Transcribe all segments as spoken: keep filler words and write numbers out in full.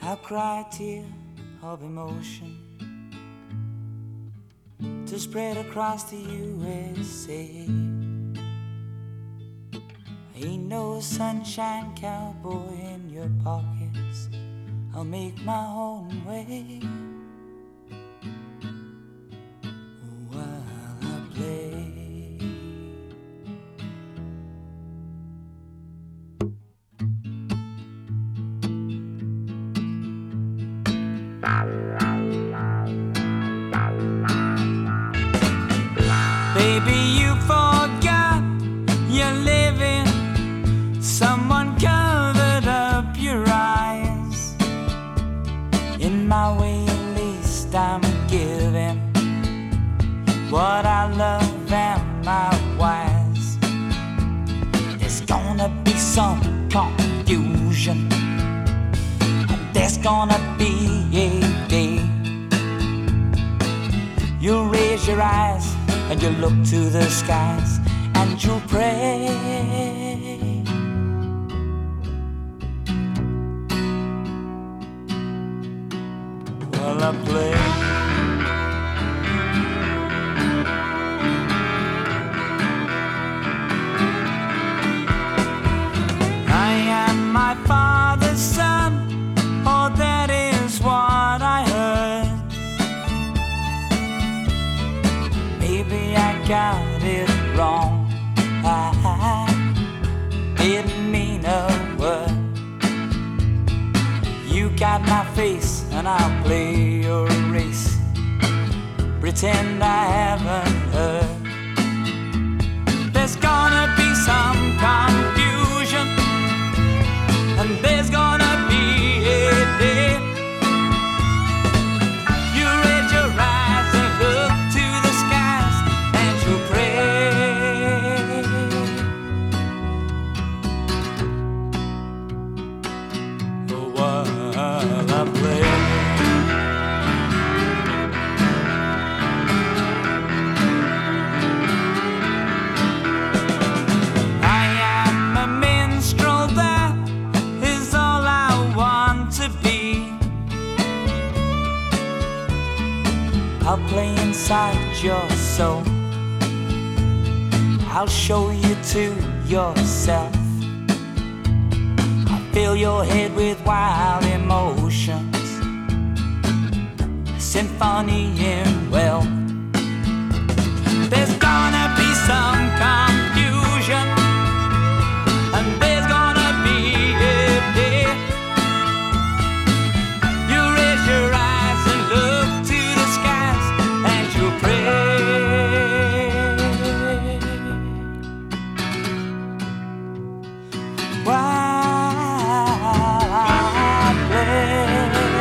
I'll cry a tear of emotion to spread across the U S A. Ain't no sunshine cowboy in your pockets. I'll make my own way while I play. Baby, you forgot you're living. Someone covered up your eyes. In my way, at least I'm giving what I love and my wise. There's gonna be some confusion, and there's gonna be a day you'll raise your eyes and you look to the skies and you pray. While I play. I am my father's son, oh that is what I heard. Maybe I got it wrong, I didn't mean a word. You got my face and I'll play your race, pretend I haven't heard. There's gonna be some confusion, and there's gonna be a day you raise your eyes and look to the skies and you pray. Oh, while I play. I am a minstrel, that is all I want to be. I'll play inside your soul, I'll show you to yourself. I'll fill your head with wild emotions, a symphony in wealth. There's gonna be some confusion, and there's gonna be a day you raise your eyes and look to the skies and you pray. While I play.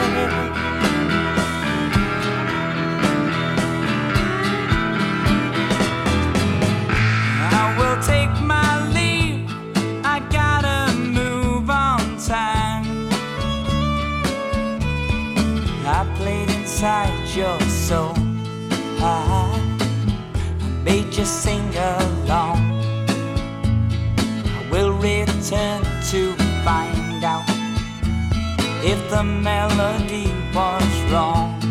I will take my leave, I gotta move on time. I played inside your soul, I made you sing along. I will return to find out if the melody was wrong.